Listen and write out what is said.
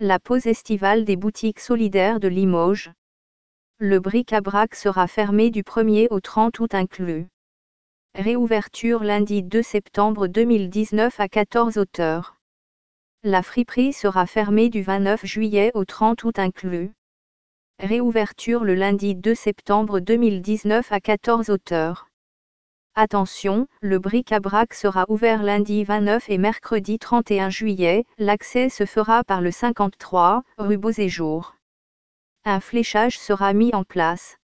La pause estivale des boutiques solidaires de Limoges. Le bric-à-brac sera fermé du 1er au 30 août inclus. Réouverture lundi 2 septembre 2019 à 14h. La friperie sera fermée du 29 juillet au 30 août inclus. Réouverture le lundi 2 septembre 2019 à 14h. Attention, le bric-à-brac sera ouvert lundi 29 et mercredi 31 juillet, l'accès se fera par le 53, rue Beauséjour. Un fléchage sera mis en place.